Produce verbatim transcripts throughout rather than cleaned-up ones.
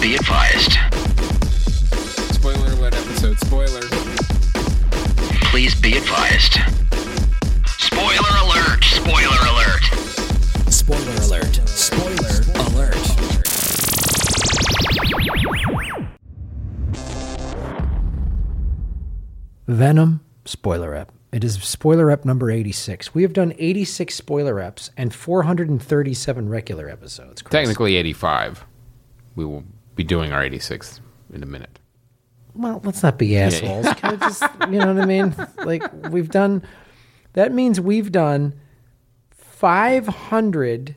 be advised. Spoiler alert episode. Spoiler. Please be advised. Spoiler alert! Spoiler alert! Spoiler alert. Spoiler alert. Venom spoiler ep. It is spoiler ep number eighty-six. We have done eighty-six spoiler eps and four hundred thirty-seven regular episodes. Chris. Technically eighty-five. We will be doing our eighty-sixth in a minute. Well, let's not be assholes. Can we just, you know what I mean? Like, we've done, that means we've done five hundred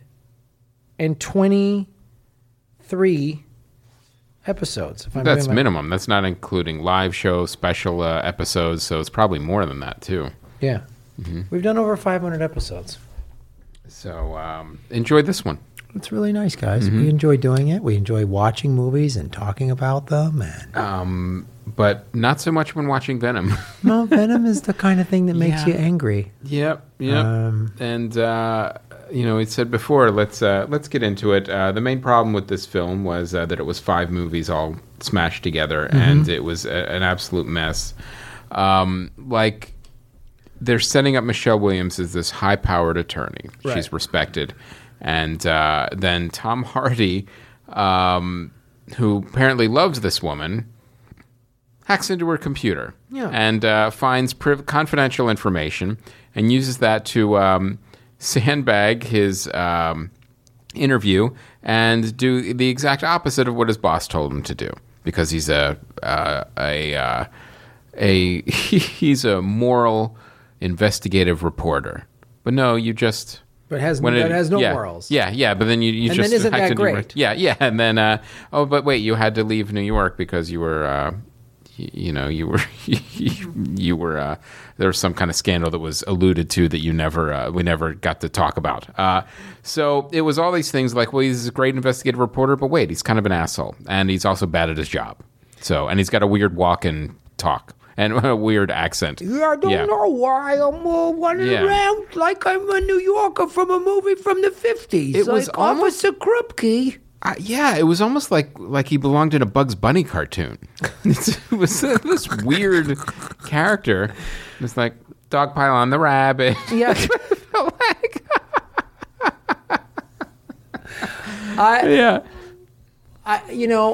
twenty-three episodes. If I'm That's my, minimum. That's not including live show, special uh, episodes, so it's probably more than that, too. Yeah. Mm-hmm. We've done over five hundred episodes. So, um, enjoy this one. It's really nice, guys. Mm-hmm. We enjoy doing it. We enjoy watching movies and talking about them. And Um, but not so much when watching Venom. no, Venom is the kind of thing that makes Yeah. you angry. Yep, yep. Um, and uh, you know, it said before. Let's uh, let's get into it. Uh, the main problem with this film was uh, that it was five movies all smashed together, Mm-hmm. and it was a, an absolute mess. Um, like they're setting up Michelle Williams as this high-powered attorney. Right. She's respected, and uh, then Tom Hardy, um, who apparently loves this woman, hacks into her computer Yeah. and uh, finds priv- confidential information and uses that to um, sandbag his um, interview and do the exact opposite of what his boss told him to do, because he's a uh, a uh, a he's a moral investigative reporter. But no, you just but has when that it- has no yeah, morals. Yeah, yeah, but then you, you And just then isn't hacked that into great? your- Yeah, yeah, and then uh, oh, but wait, you had to leave New York because you were. Uh, you know, you were, you were, uh, there was some kind of scandal that was alluded to that you never, uh, we never got to talk about. Uh, so it was all these things like, well, he's a great investigative reporter, but wait, he's kind of an asshole. And he's also bad at his job. So, and he's got a weird walk and talk and a weird accent. Yeah, I don't Yeah. know why I'm uh, running Yeah. around like I'm a New Yorker from a movie from the fifties. It was like almost- Officer Krupke. Uh, yeah, it was almost like like he belonged in a Bugs Bunny cartoon. It was uh, this weird character. It's like dog pile on the rabbit. Yeah. like, I, yeah. I, you know,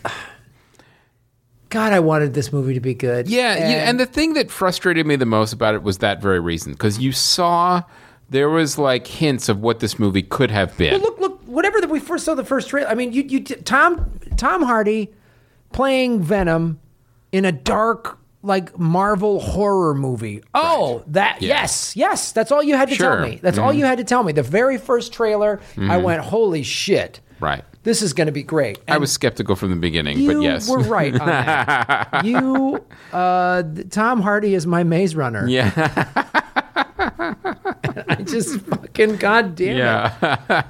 God, I wanted this movie to be good. Yeah, and, yeah, and the thing that frustrated me the most about it was that very reason, because you saw there was like hints of what this movie could have been. well, look, look, whatever that we first saw the first trailer. I mean, you, you, Tom, Tom Hardy playing Venom in a dark, like Marvel horror movie. Oh, that Yeah. yes, yes, that's all you had to Sure. tell me. That's all you had to tell me. The very first trailer, I went, holy shit, Right. this is going to be great. I And was skeptical from the beginning, you but yes. were right on that. you, uh, Tom Hardy is my Maze Runner. Yeah, I just fucking goddamn it. yeah.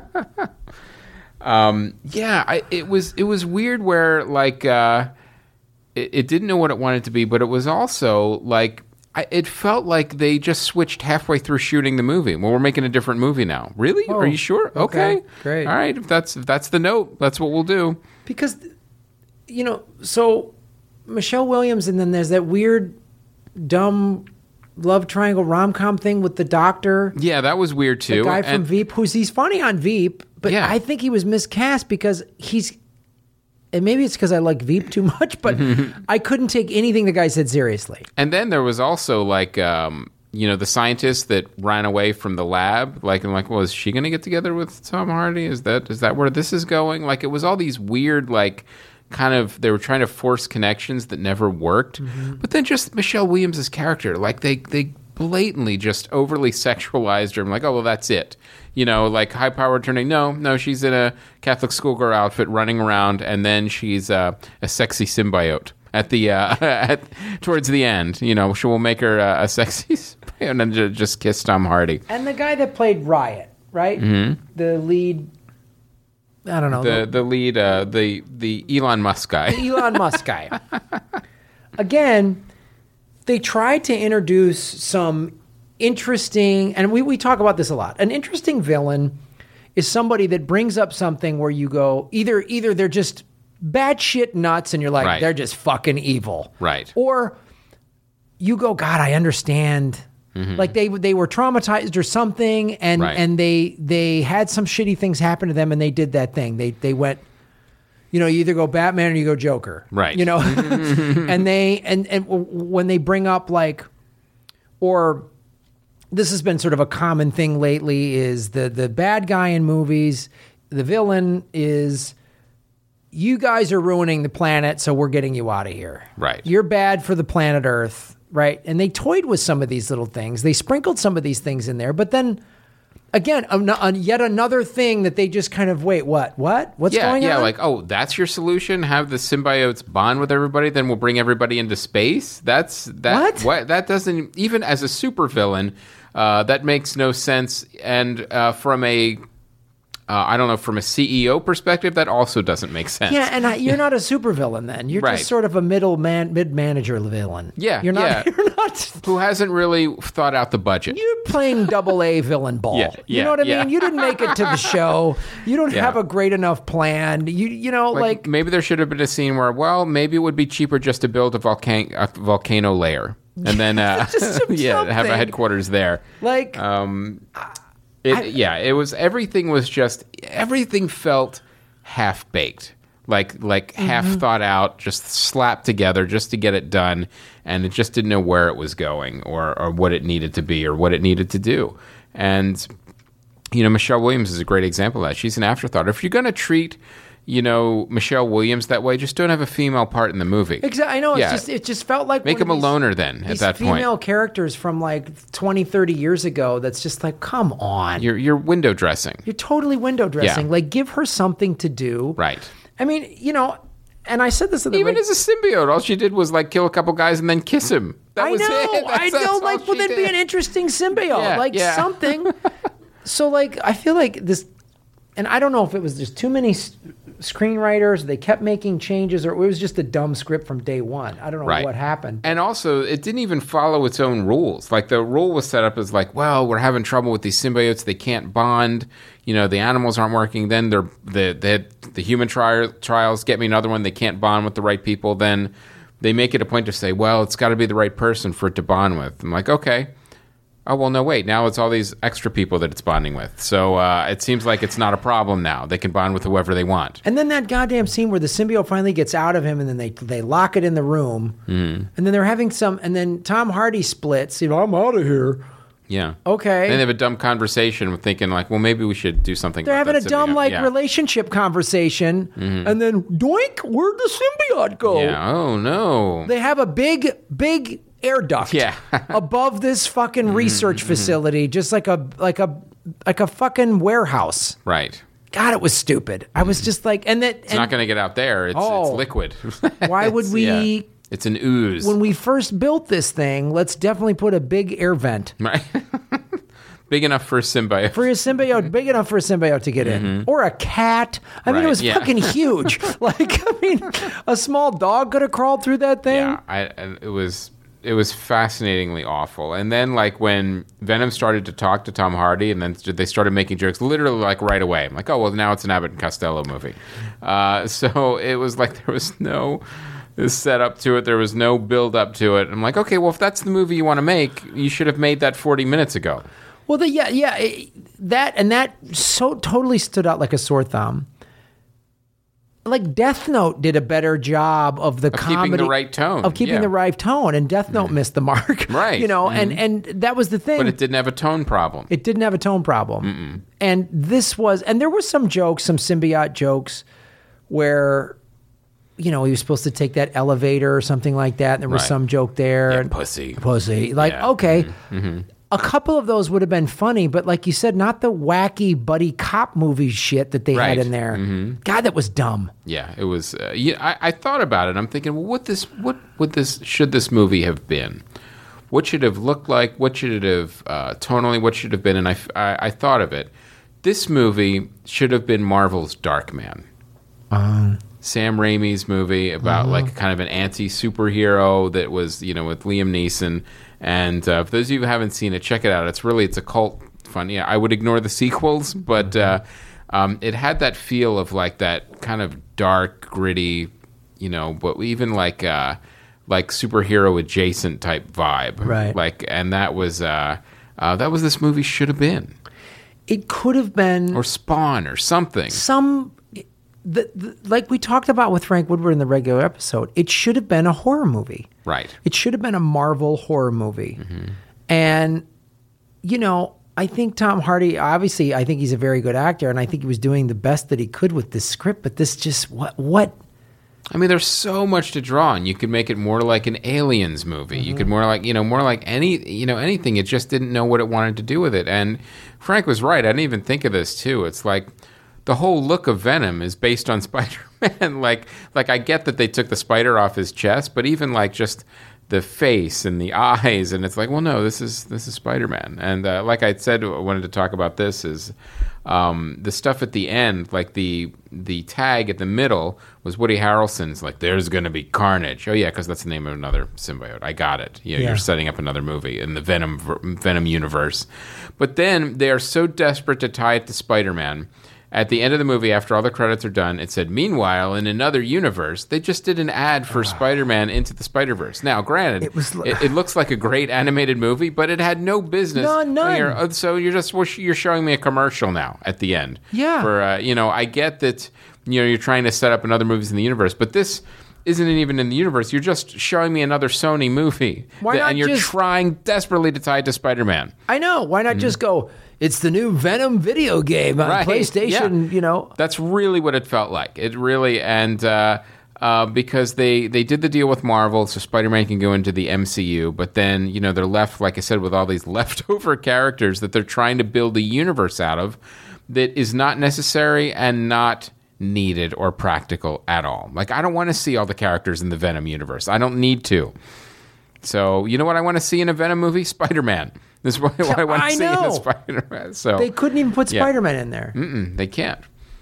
um, yeah, I, it was it was weird where like uh, it, it didn't know what it wanted to be, but it was also like I, it felt like they just switched halfway through shooting the movie. Well, we're making a different movie now. Really? Oh, Are you sure? okay, Okay, great. All right, if that's if that's the note, that's what we'll do. Because, you know, so Michelle Williams, and then there's that weird, dumb love triangle rom-com thing with the doctor, Yeah, that was weird too. the guy from And- Veep, who's he's funny on Veep, but Yeah. I think he was miscast because he's, and maybe it's because I like Veep too much, but I couldn't take anything the guy said seriously. And then there was also like, um, you know, the scientist that ran away from the lab. Like, I'm like, well, is she going to get together with Tom Hardy? Is that is that where this is going? Like, it was all these weird, like, kind of, they were trying to force connections that never worked. But then just Michelle Williams' character, like, they they blatantly just overly sexualized her. I'm like, oh, well, that's it. You know, like high power attorney. No, no, she's in a Catholic schoolgirl outfit running around, and then she's uh, a sexy symbiote at the uh, at towards the end. You know, she will make her uh, a sexy symbiote and then ju- just kiss Tom Hardy. And the guy that played Riot, right? Mm-hmm. The lead, I don't know. The the lead, uh, the the Elon Musk guy. Elon Musk guy. Again, they tried to introduce some interesting, and we, we talk about this a lot. An interesting villain is somebody that brings up something where you go, either either they're just batshit nuts, and you're like, Right. they're just fucking evil. Right. Or you go, God, I understand. Mm-hmm. Like they they were traumatized or something, and Right. and they they had some shitty things happen to them, and they did that thing. They they went, you know, you either go Batman or you go Joker, Right. You know, and they and and when they bring up like, or this has been sort of a common thing lately, is the the bad guy in movies, the villain is, you guys are ruining the planet, so we're getting you out of here. Right. You're bad for the planet Earth, right? And they toyed with some of these little things. They sprinkled some of these things in there, but then again, an, an, yet another thing that they just kind of, wait, what? What? What's yeah, going yeah, on? like, oh, that's your solution? Have the symbiotes bond with everybody, then we'll bring everybody into space? That's that What? that doesn't, even as a supervillain, uh, that makes no sense. And uh, from a Uh, I don't know, from a C E O perspective, that also doesn't make sense. Yeah, and I, you're not a supervillain then. You're Right. just sort of a middle man, mid manager villain. Yeah, you're not. yeah. You're not. Who hasn't really thought out the budget. You're playing double A villain ball. Yeah, you yeah, know what I yeah. mean? You didn't make it to the show. You don't Yeah. have a great enough plan. You you know Like, like, maybe there should have been a scene where, well, maybe it would be cheaper just to build a, volcan- a volcano layer. And then, uh, Just yeah, have a something. headquarters there. like Um, it, yeah, it was, everything was just, everything felt half baked, like like Mm-hmm. half thought out, just slapped together just to get it done, and it just didn't know where it was going or or what it needed to be or what it needed to do. And you know, Michelle Williams is a great example of that. She's an afterthought. If you're going to treat, you know, Michelle Williams that way, just don't have a female part in the movie. exactly. I know. It's Yeah. just it just felt like Make one him of a these- loner then at these that female point. characters from like twenty, thirty years ago. That's just like, come on. You're you're window dressing. You're totally window dressing. Yeah. Like, give her something to do. Right. I mean, you know, and I said this at the Even reg- as a symbiote, all she did was like kill a couple guys and then kiss him. That I was know. it. That's, I that's know. all Like, she well, that'd be did. an interesting symbiote. Yeah, like yeah. something. So, like, I feel like this, and I don't know if it was just too many s- screenwriters. They kept making changes, or it was just a dumb script from day one. I don't know Right. what happened. And also, it didn't even follow its own rules. Like, the rule was set up as like, well, we're having trouble with these symbiotes. They can't bond. You know, the animals aren't working. Then they're, the, they had the human tri- trials, get me another one. They can't bond with the right people. Then they make it a point to say, well, it's got to be the right person for it to bond with. I'm like, okay. Oh, well, no, wait. Now it's all these extra people that it's bonding with. So uh, it seems like it's not a problem now. They can bond with whoever they want. And then that goddamn scene where the symbiote finally gets out of him, and then they they lock it in the room, Mm-hmm. and then they're having some, and then Tom Hardy splits. You know, I'm out of here. Yeah. Okay. Then they have a dumb conversation with thinking like, well, maybe we should do something. They're about having a that dumb symbiote. like Yeah. relationship conversation, and then doink, where'd the symbiote go? Yeah. Oh no. They have a big, big air duct Yeah. above this fucking research facility, just like a like a like a fucking warehouse. Right. God, it was stupid. I was just like, and that It's not going to get out there. It's, Oh. it's liquid. Why would It's- we- yeah. It's an ooze. when we first built this thing, let's definitely put a big air vent right. Big enough for a symbiote. for a symbiote, big enough for a symbiote to get in, or a cat. I mean, Right, it was yeah. fucking huge. Like, I mean, a small dog could have crawled through that thing. Yeah. I, and it was. It was fascinatingly awful. And then, like, when Venom started to talk to Tom Hardy, and then they started making jokes, literally, like, right away. I'm like, oh, well, now it's an Abbott and Costello movie. Uh, so it was like there was no setup to it. There was no build up to it. I'm like, okay, well, if that's the movie you want to make, you should have made that forty minutes ago. Well, the, yeah, yeah, it, that and that so totally stood out like a sore thumb. Like Death Note did a better job of the Of keeping comedy the right tone, of keeping yeah. the right tone, and Death Note missed the mark, Right. You know, and and that was the thing. But it didn't have a tone problem. It didn't have a tone problem, and this was, and there were some jokes, some symbiote jokes, where, you know, he was supposed to take that elevator or something like that, and there was Right. some joke there, Yeah, and pussy. pussy, like Yeah. okay. A couple of those would have been funny, but like you said, not the wacky buddy cop movie shit that they Right. had in there. God, that was dumb. Yeah, it was. Uh, yeah, I, I thought about it. I'm thinking, well, what this, what would this, should this movie have been? What should it have looked like? What should it have uh, tonally? What should it have been? And I, I, I thought of it. This movie should have been Marvel's Darkman. Um, Sam Raimi's movie about Uh-huh. like kind of an anti-superhero that was, you know, with Liam Neeson. And uh, for those of you who haven't seen it, check it out. It's really, it's a cult fun. Yeah, I would ignore the sequels, but uh, Um, it had that feel of like that kind of dark, gritty, you know, but even like uh, like superhero adjacent type vibe, Right. Like, and that was uh, uh, that was this movie should have been, It could have been or Spawn, or something. some, the, the, like we talked about with Frank Woodward in the regular episode. It should have been a horror movie. Right. It should have been a Marvel horror movie. And, you know, I think Tom Hardy, obviously, I think he's a very good actor, and I think he was doing the best that he could with this script, but this just, what, what? I mean, there's so much to draw on. You could make it more like an Aliens movie. You could more like, you know, more like any, you know, anything. It just didn't know what it wanted to do with it. And Frank was right. I didn't even think of this too. It's like the whole look of Venom is based on Spider-Man. like, like I get that they took the spider off his chest, but even like just the face and the eyes, and it's like, well, no, this is this is Spider-Man. And uh, like I said, I wanted to talk about this is um, the stuff at the end, like the the tag at the middle was Woody Harrelson's, like, there's going to be carnage. Oh yeah, because that's the name of another symbiote. I got it. You know, Yeah. You're setting up another movie in the Venom Venom universe. But then they are so desperate to tie it to Spider-Man. At the end of the movie, after all the credits are done, it said, meanwhile, in another universe, they just did an ad for Spider-Man Into the Spider-Verse. Now, granted, It it, was li- it, looks like a great animated movie, but it had no business. No, none. You're- So you're just you're showing me a commercial now at the end. Yeah. For, uh, you know, I get that, you know, you're trying to set up another movies in the universe, but this isn't even in the universe. You're just showing me another Sony movie. Why That- not and you're just- trying desperately to tie it to Spider-Man. I know. Why not just go, it's the new Venom video game on Right, PlayStation, yeah. you know? That's really what it felt like. It really, and uh, uh, because they, they did the deal with Marvel, so Spider-Man can go into the M C U, but then, you know, they're left, like I said, with all these leftover characters that they're trying to build a universe out of that is not necessary and not needed or practical at all. Like, I don't want to see all the characters in the Venom universe. I don't need to. So, you know what I want to see in a Venom movie? Spider-Man. This is what I want to I see in a know. Spider-Man. So They couldn't even put Yeah. Spider-Man in there. Mm-mm, they can't.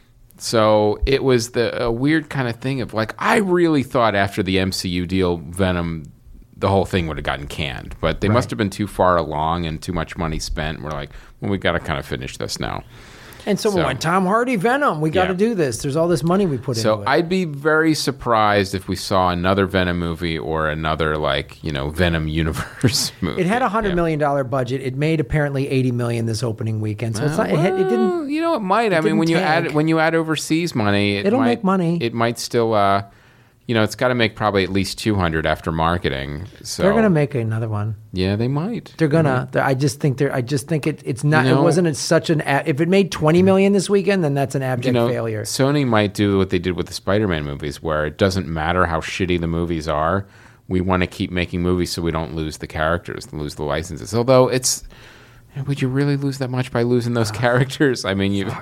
So it was the a weird kind of thing of like, I really thought after the M C U deal, Venom, the whole thing would have gotten canned, but they must have been too far along and too much money spent. We're like, well, we got to kind of finish this now. And so, we So- went, Tom Hardy, Venom, we got to Yeah. do this. There's all this money we put So into it. I'd be very surprised if we saw another Venom movie or another, like, you know, Venom universe movie. It had a hundred Yeah. million dollar budget. It made apparently eighty million this opening weekend. So it's not. It, had, it didn't. Well, you know, it might. I mean, didn't when you tank. add when you add overseas money, it It'll might, make money. It might still, uh, you know, it's got to make probably at least two hundred after marketing. So They're gonna make another one. yeah, they might. They're gonna. they're- I just think they're. I just think it. It's not. You know- it wasn't a- such an. a- If it made twenty million this weekend, then that's an abject You know, failure. Sony might do what they did with the Spider-Man movies, where it doesn't matter how shitty the movies are. We want to keep making movies so we don't lose the characters, lose the licenses. Although it's, would you really lose that much by losing those characters? I mean, you.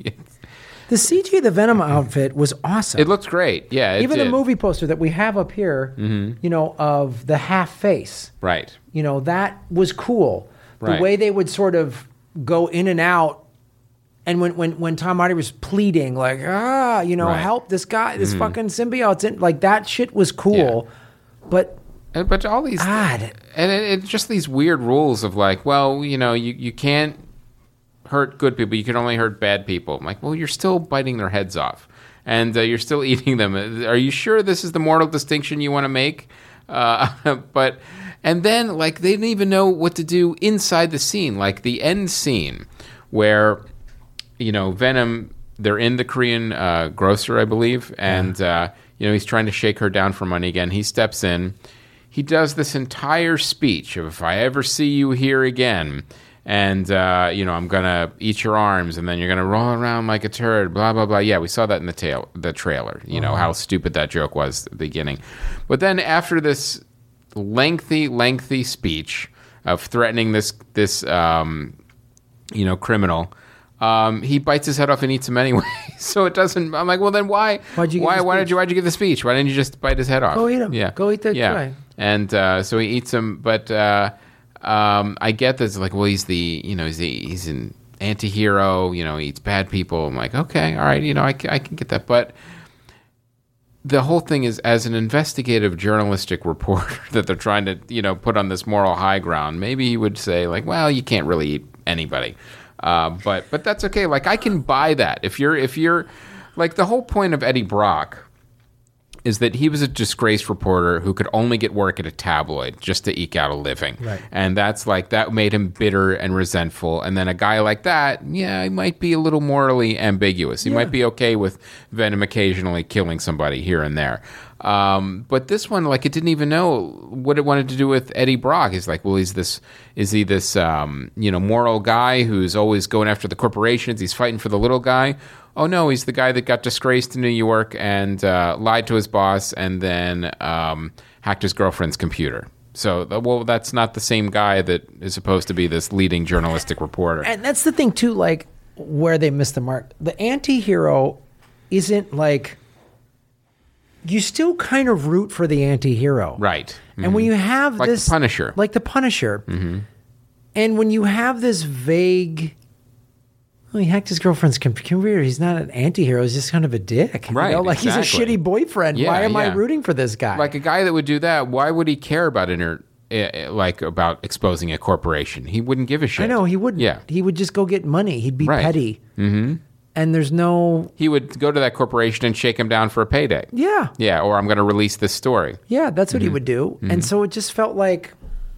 The C G of the Venom outfit was awesome. It looked great. Yeah, it Even did. the movie poster that we have up here, you know, of the half face. Right. You know, that was cool. The Right. way they would sort of go in and out. And when, when, when Tom Hardy was pleading, like, ah, you know, Right. Mm-hmm. help this guy, this fucking symbiote's in, like, that shit was cool. But And- But all these, God. and it, it's just these weird rules of like, well, you know, you, you can't hurt good people, you can only hurt bad people. I'm like, well, you're still biting their heads off, and uh, you're still eating them. Are you sure this is the moral distinction you want to make? Uh, but and then like they didn't even know what to do inside the scene, like the end scene where you know Venom. They're in the Korean uh, grocer, I believe, and uh, you know he's trying to shake her down for money again. He steps in. He does this entire speech of "If I ever see you here again, and uh, you know I'm gonna eat your arms, and then you're gonna roll around like a turd." Blah blah blah. Yeah, we saw that in the tail, the trailer. You know how stupid that joke was at the beginning, but then after this lengthy, lengthy speech of threatening this this um, you know criminal. Um, he bites his head off and eats him anyway. So it doesn't. I'm like, well, then why? Why'd you give why? the Why speech? did you? Why'd you give the speech? Why didn't you just bite his head off? Go eat him. Yeah, Go eat the yeah. guy. And uh, so he eats him. But uh, um, I get this. Like, well, he's the you know he's the, he's an anti-hero. You know, he eats bad people. I'm like, okay, all right. You know, I, ca- I can get that. But the whole thing is, as an investigative journalistic reporter that they're trying to you know put on this moral high ground, maybe he would say like, well, you can't really eat anybody. Uh, but but that's okay. Like I can buy that if you're if you're like the whole point of Eddie Brock is that he was a disgraced reporter who could only get work at a tabloid just to eke out a living. Right. And that's like, that made him bitter and resentful. And then a guy like that, yeah, he might be a little morally ambiguous. He Yeah. might be okay with Venom occasionally killing somebody here and there. Um, but this one, like, it didn't even know what it wanted to do with Eddie Brock. He's like, well, he's this, is he this, um, you know, moral guy who's always going after the corporations? He's fighting for the little guy. Oh, no, he's the guy that got disgraced in New York and uh, lied to his boss and then um, hacked his girlfriend's computer. So, well, that's not the same guy that is supposed to be this leading journalistic reporter. And that's the thing, too, like, where they missed the mark. The anti-hero isn't, like... You still kind of root for the anti-hero. Right. Mm-hmm. And when you have like this... the Punisher. Like the Punisher. Mm-hmm. And when you have this vague... Well, he hacked his girlfriend's computer. He's not an anti-hero. He's just kind of a dick. Right, You know? Like, exactly. he's a shitty boyfriend. Yeah, Why am I yeah. rooting for this guy? Like a guy that would do that, why would he care about inter, uh, like about exposing a corporation? He wouldn't give a shit. I know, he wouldn't. Yeah. He would just go get money. He'd be Right. petty. Mm-hmm. And there's no... He would go to that corporation and shake him down for a payday. Yeah. Yeah, or I'm going to release this story. Yeah, that's what Mm-hmm. he would do. And so it just felt like,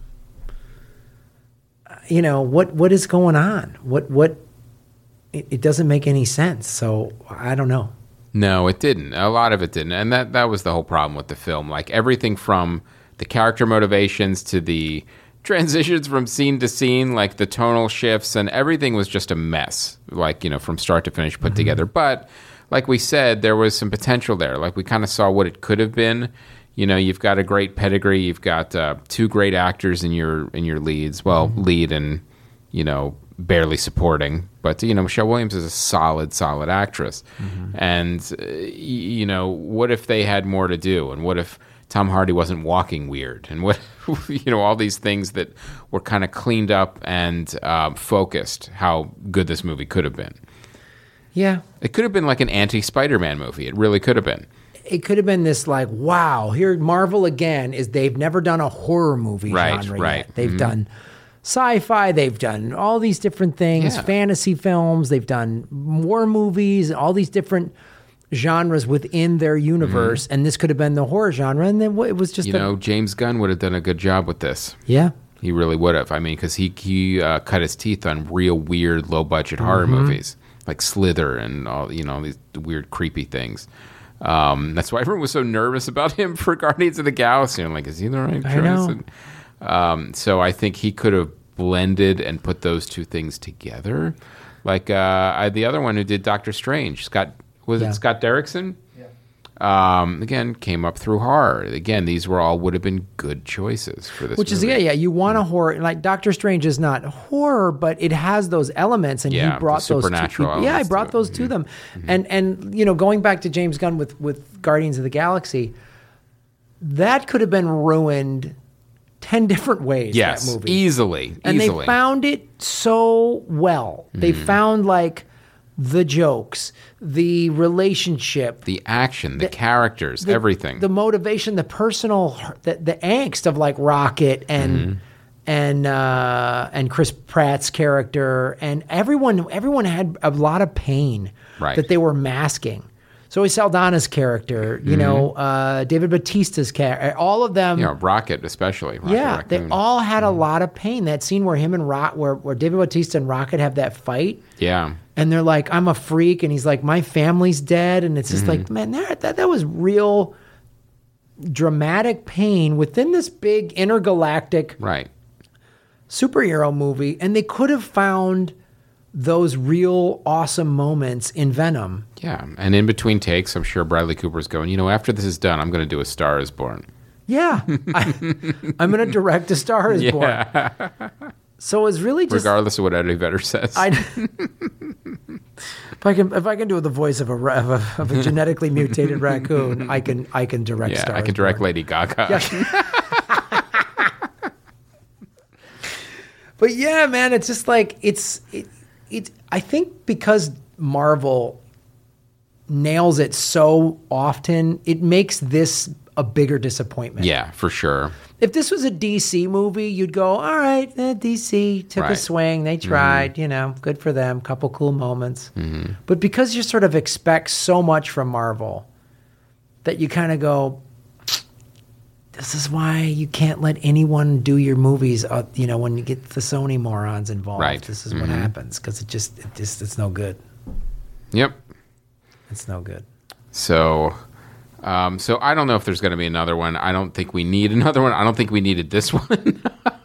you know, what what is going on? What what? It, it doesn't make any sense. So I don't know. No, it didn't. A lot of it didn't. And that, that was the whole problem with the film. Like everything from the character motivations to the transitions from scene to scene, like the tonal shifts, and everything was just a mess, like, you know, from start to finish put Mm-hmm. together. But like we said, there was some potential there. Like we kind of saw what it could have been. You know, you've got a great pedigree. You've got uh, two great actors in your in your leads. Well, Mm-hmm. lead and, you know, barely supporting. But, you know, Michelle Williams is a solid, solid actress. Mm-hmm. And, uh, y- you know, what if they had more to do? And what if Tom Hardy wasn't walking weird? And what, you know, all these things that were kind of cleaned up and um, focused, how good this movie could have been. Yeah. It could have been like an anti-Spider-Man movie. It really could have been. It could have been this like, wow, here Marvel again is they've never done a horror movie Right, genre right. yet. They've Mhm. done sci-fi, they've done all these different things, Yeah. fantasy films, they've done war movies, all these different genres within their universe, and this could have been the horror genre, and then it was just Mm-hmm. You a, know, James Gunn would have done a good job with this. yeah. He really would have. I mean, because he, he uh, cut his teeth on real weird, low-budget horror Mm-hmm. movies, like Slither and all, you know, these weird, creepy things. Um, that's why everyone was so nervous about him for Guardians of the Galaxy. I'm like, is he the right choice? I know. And, um, so I think he could have blended and put those two things together. Like uh, I, the other one who did Doctor Strange, Scott, was Yeah. it Scott Derrickson? Um, again, came up through horror. Again, these were all would have been good choices for this Which is movie. yeah, yeah. You want a horror like Doctor Strange is not horror, but it has those elements, and Yeah, he brought the those. supernatural To, yeah, I elements brought to it. those to them, and and you know, going back to James Gunn with with Guardians of the Galaxy, that could have been ruined ten different ways. Yes, that movie. easily, and easily. they found it so well. They found like the jokes, the relationship, the action, the, characters, the- everything. the motivation, the personal, the, the angst of like Rocket and Mm-hmm. and uh, and Chris Pratt's character, and everyone everyone had a lot of pain Right. that they were masking. Zoe Saldana's character, you know, uh, David Bautista's character, all of them. you know, Rocket especially. Rocket yeah, they Raccoon. all had a lot of pain. That scene where him and Rock, where where David Bautista and Rocket have that fight. Yeah. And they're like, I'm a freak. And he's like, my family's dead. And it's just Mm-hmm. like, man, that, that, that was real dramatic pain within this big intergalactic Right. superhero movie. And they could have found those real awesome moments in Venom. Yeah. And in between takes, I'm sure Bradley Cooper's going, you know, after this is done, I'm going to do A Star is Born. Yeah. I, I'm going to direct A Star is Born. Yeah. So it's really just. Regardless of what Eddie Vedder says. I, if I can, if I can do the voice of a, ra- of a, of a genetically mutated raccoon, I can, I can direct. yeah, Star I is can direct Born. Lady Gaga. But yeah, man, it's just like it's it, it. I think because Marvel nails it so often, it makes this a bigger disappointment. Yeah, for sure. If this was a D C movie, you'd go, all right, eh, D C took a Right. swing. They tried, mm-hmm. you know, good for them. Couple cool moments. Mm-hmm. But because you sort of expect so much from Marvel that you kind of go, this is why you can't let anyone do your movies, uh, you know, when you get the Sony morons involved. Right. This is Mm-hmm. what happens because it just, it just, it's no good. Yep. It's no good. So, um, so I don't know if there's going to be another one. I don't think we need another one. I don't think we needed this one.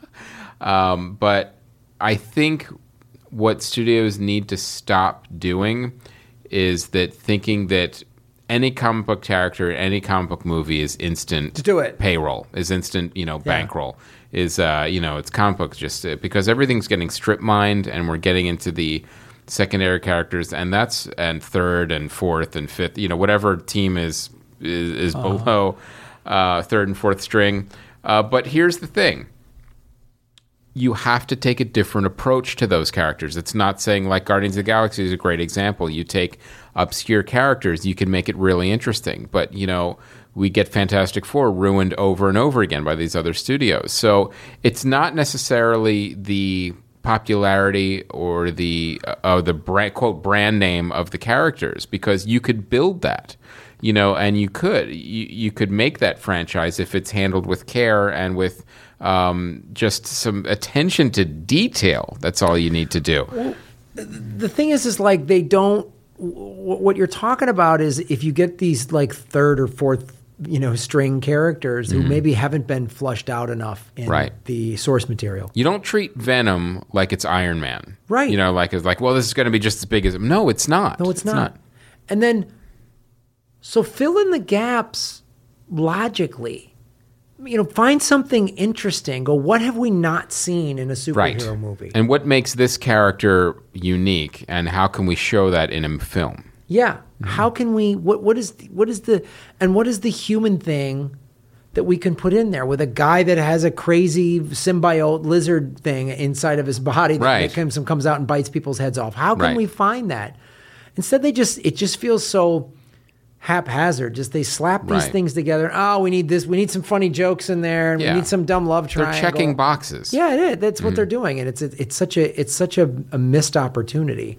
um, but I think what studios need to stop doing is that thinking that any comic book character, any comic book movie is instant To do it. payroll, is instant, you know, Yeah. bankroll. Is, uh, you know, it's comic books just uh, because everything's getting strip mined and we're getting into the secondary characters, and that's and third and fourth and fifth, you know, whatever team is is, is Uh-huh. below uh, third and fourth string. Uh, but here's the thing. You have to take a different approach to those characters. It's not saying like Guardians of the Galaxy is a great example. You take obscure characters, you can make it really interesting. But, you know, we get Fantastic Four ruined over and over again by these other studios. So it's not necessarily the popularity or the uh, the brand, quote brand name of the characters, because you could build that, you know, and you could you, you could make that franchise if it's handled with care and with um, just some attention to detail. That's all you need to do. The thing is, is like they don't. W- what you're talking about is if you get these like third or fourth, you know, string characters who maybe haven't been flushed out enough in Right. the source material. You don't treat Venom like it's Iron Man, Right. You know, like it's like, well, this is going to be just as big as him. No, it's not. No, it's, not. And then, so fill in the gaps logically. You know, find something interesting. Go, what have we not seen in a superhero Right. movie? And what makes this character unique, and how can we show that in a film? Yeah. How can we? What what is what is the and what is the human thing that we can put in there with a guy that has a crazy symbiote lizard thing inside of his body that Right. comes and comes out and bites people's heads off? How can Right. we find that? Instead, they just it just feels so haphazard. Just they slap these Right. things together. Oh, we need this. We need some funny jokes in there. And Yeah. We need some dumb love They're triangle. checking boxes. Yeah, it is. That's what they're doing, and it's it's such a it's such a, a missed opportunity.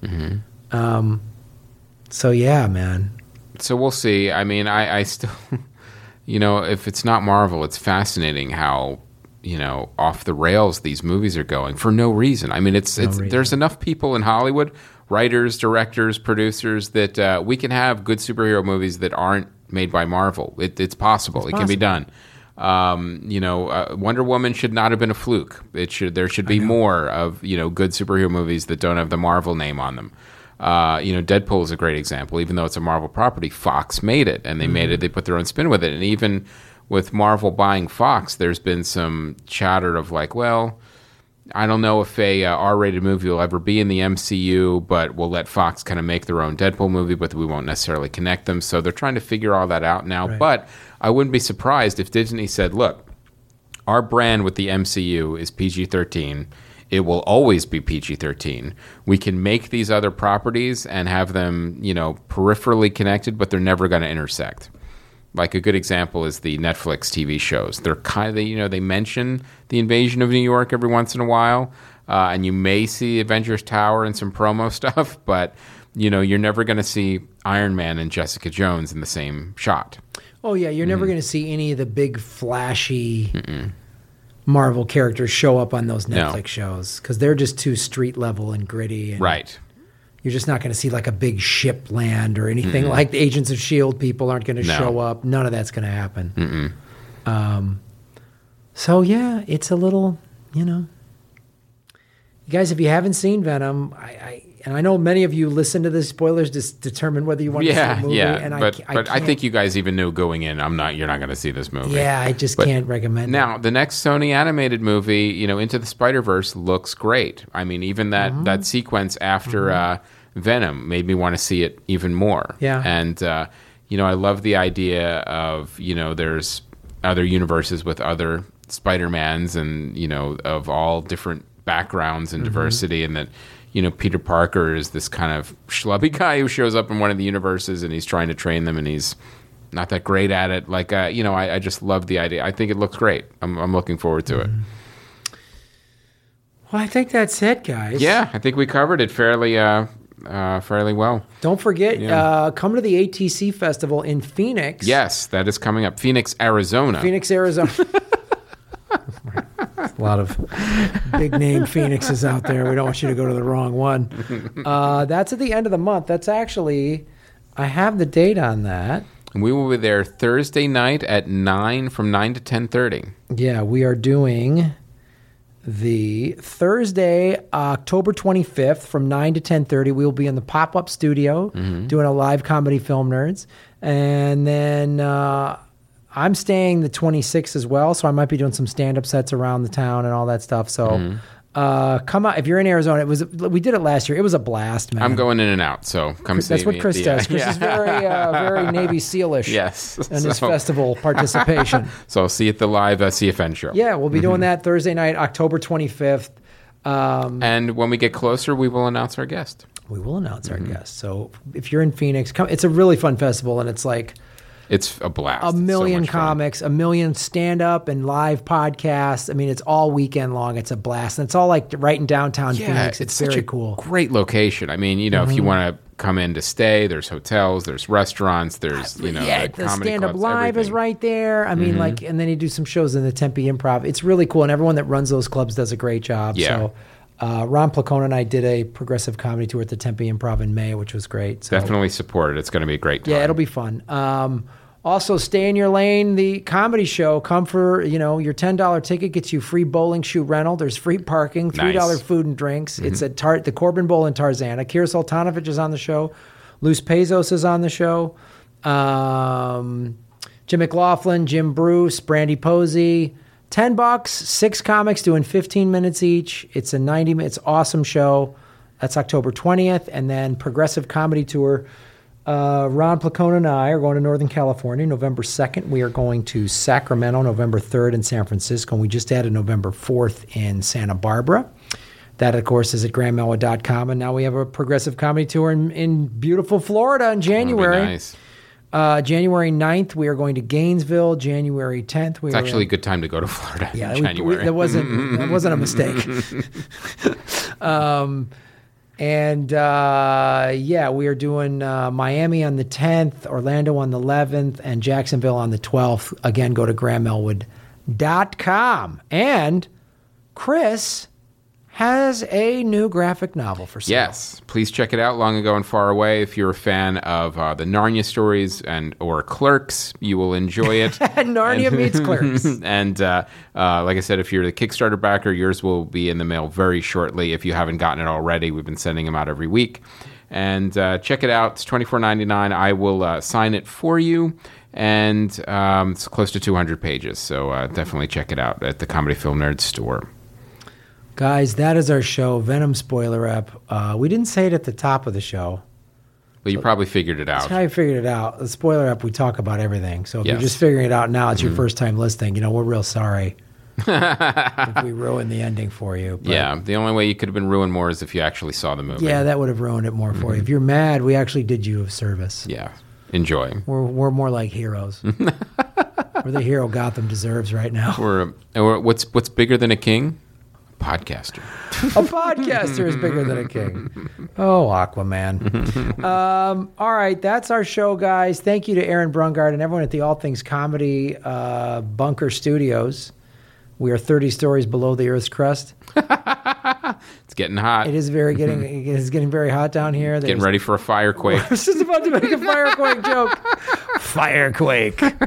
Um, so yeah, man. So we'll see. I mean, I, I still, you know, if it's not Marvel, it's fascinating how, you know, off the rails these movies are going for no reason. I mean, it's it's reason. there's enough people in Hollywood, writers, directors, producers, that uh, we can have good superhero movies that aren't made by Marvel. It, it's possible. It can be done. Um, you know, uh, Wonder Woman should not have been a fluke. It should there should be more of, you know, good superhero movies that don't have the Marvel name on them. Uh, you know, Deadpool is a great example. Even though it's a Marvel property, Fox made it, and they Mm-hmm. made it. They put their own spin with it. And even with Marvel buying Fox, there's been some chatter of like, well, I don't know if a uh, R-rated movie will ever be in the M C U, but we'll let Fox kind of make their own Deadpool movie, but we won't necessarily connect them. So they're trying to figure all that out now. Right. But I wouldn't be surprised if Disney said, look, our brand with the M C U is P G thirteen. It will always be P G thirteen. We can make these other properties and have them, you know, peripherally connected, but they're never going to intersect. Like a good example is the Netflix T V shows. They're kind of, you know, they mention the invasion of New York every once in a while, uh, and you may see Avengers Tower and some promo stuff, but, you know, you're never going to see Iron Man and Jessica Jones in the same shot. Oh yeah, you're never going to see any of the big flashy Marvel characters show up on those No. Netflix shows because they're just too street level and gritty. And Right. You're just not going to see like a big ship land or anything like the Agents of S H I E L D people aren't going to No. show up. None of that's going to happen. Um, so yeah, it's a little, you know. You guys, if you haven't seen Venom, I, I and I know many of you listen to the spoilers to s- determine whether you want to see Yeah, the movie. yeah. and but I, but I can't- think you guys even knew going in, I'm not. You're not going to see this movie. yeah, I just But can't recommend it. Now, the next Sony animated movie, you know, Into the Spider-Verse, looks great. I mean, even that, Mm-hmm. that sequence after uh, Venom made me want to see it even more. Yeah. And, uh, you know, I love the idea of, you know, there's other universes with other Spider-Mans and, you know, of all different backgrounds and Mm-hmm. diversity, and that, you know, Peter Parker is this kind of schlubby guy who shows up in one of the universes and he's trying to train them, and he's not that great at it. Like, uh, you know, I, I just love the idea. I think it looks great. I'm, I'm looking forward to it. Well, I think that's it, guys. Yeah, I think we covered it fairly, uh, uh, fairly well. Don't forget, Yeah. uh, come to the A T C Festival in Phoenix. Yes, that is coming up. Phoenix, Arizona. Phoenix, Arizona. A lot of big name Phoenixes out there. We don't want you to go to the wrong one. Uh, that's at the end of the month. That's actually, I have the date on that. And we will be there Thursday night at nine, from nine to ten thirty. Yeah, we are doing the Thursday, October twenty-fifth, from nine to ten thirty. We will be in the pop-up studio doing a live comedy Film Nerds. And then uh, I'm staying the twenty-sixth as well, so I might be doing some stand-up sets around the town and all that stuff. So Mm-hmm. uh, come out. If you're in Arizona, it was we did it last year. It was a blast, man. I'm going in and out, so come see That's me. what Chris at the, uh, does. Chris yeah. is very, uh, very Navy SEAL-ish Yes. in his So- festival participation. So I'll see you at the live uh, C F N show. Yeah, we'll be doing that Thursday night, October twenty-fifth. Um, And when we get closer, we will announce our guest. we will announce our Mm-hmm. guest. So if you're in Phoenix, come. It's a really fun festival, and it's like It's a blast. a It's so million much fun. comics, a million stand-up and live podcasts. I mean, it's all weekend long. It's a blast, and it's all like right in downtown Yeah, Phoenix. it's, It's, such very a cool. great location. I mean, you know, Mm-hmm. if you want to come in to stay, there's hotels, there's restaurants, there's, you know, yeah, the the comedy stand-up clubs, live is everything. right there. I mean, like, and then you do some shows in the Tempe Improv. It's really cool, and everyone that runs those clubs does a great job. Yeah. So, uh, Ron Placone and I did a progressive comedy tour at the Tempe Improv in May, which was great. So, Definitely support it. It's going to be a great time. yeah, it'll be fun. Um, also, Stay in Your Lane, the comedy show. Come for, you know, your ten dollars ticket gets you free bowling shoe rental. There's free parking, three dollars Nice. food and drinks. It's at Tar- the Corbin Bowl in Tarzana. Kira Sultanovich is on the show. Luce Pezos is on the show. Um, Jim McLaughlin, Jim Bruce, Brandy Posey. ten bucks, six comics doing fifteen minutes each. It's a ninety minutes awesome show. That's October twentieth. And then Progressive Comedy Tour. Uh, Ron Placone and I are going to Northern California November second. We are going to Sacramento November third in San Francisco. And we just added November fourth in Santa Barbara. That, of course, is at graham elwood dot com. And now we have a Progressive Comedy Tour in, in beautiful Florida in That'll be January. nice. Uh, January ninth, we are going to Gainesville. January tenth, we It's are actually a good time to go to Florida yeah, in we- January. we- that wasn't that wasn't a mistake. um, and uh, yeah, we are doing uh, Miami on the tenth, Orlando on the eleventh, and Jacksonville on the twelfth. Again, go to graham elwood dot com. And Chris has a new graphic novel for sale. Yes, please check it out. Long Ago and Far Away. If you're a fan of uh, the Narnia stories and or Clerks, you will enjoy it. Narnia And- meets Clerks. And uh, uh, like I said, if you're the Kickstarter backer, yours will be in the mail very shortly. If you haven't gotten it already, we've been sending them out every week. And uh, check it out. It's twenty-four ninety-nine. I will uh, sign it for you. And um, it's close to two hundred pages. So uh, definitely check it out at the Comedy Film Nerds store. Guys, that is our show, Venom Spoiler Up. Uh, we didn't say it at the top of the show. But you probably figured it That's out. how I figured it out. The Spoiler Up, we talk about everything. So if you're Yes. just figuring it out now, it's your first time listening. You know, we're real sorry if we ruined the ending for you. But Yeah, the only way you could have been ruined more is if you actually saw the movie. yeah, that would have ruined it more for you. If you're mad, we actually did you a service. Yeah, enjoy. We're we're more like heroes. We're the hero Gotham deserves right now. Or, or what's what's bigger than a king? A podcaster. A podcaster is bigger than a king. Oh, Aquaman. um, all right, that's our show, guys. Thank you to Aaron Brungard and everyone at the All Things Comedy uh, Bunker Studios. We are thirty stories below the Earth's crust. It's getting hot. It is very getting it is getting very hot down here. Getting There's- ready for a fire quake. I was just about to make a firequake joke. Firequake.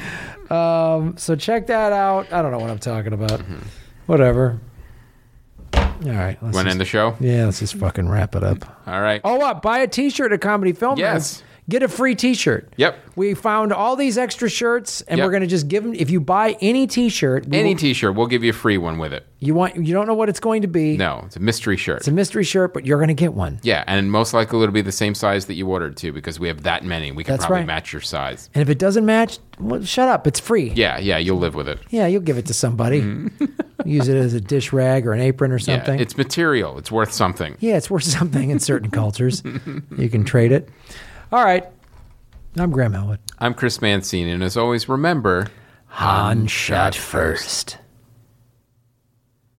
Um, so check that out. I don't know what I'm talking about. Whatever. All right. Let's Want to just- end the show? Yeah, let's just fucking wrap it up. All right. Oh, what? Buy a T-shirt at Comedy Film Nerds. Yes. Get a free T-shirt. Yep. We found all these extra shirts, and Yep. we're going to just give them. If you buy any T-shirt, we Any will- T-shirt, we'll give you a free one with it. you want, you don't know what it's going to be. No, it's a mystery shirt. It's a mystery shirt, but you're going to get one. Yeah, and most likely it'll be the same size that you ordered too, because we have that many. We can That's probably right. match your size. And if it doesn't match, well, shut up. It's free. Yeah, yeah, you'll live with it. Yeah, you'll give it to somebody. Use it as a dish rag or an apron or Yeah, something. it's material. It's worth something. Yeah, it's worth something in certain cultures. You can trade it. All right. I'm Graham Elwood. I'm Chris Mancini, and as always, remember, Han shot first.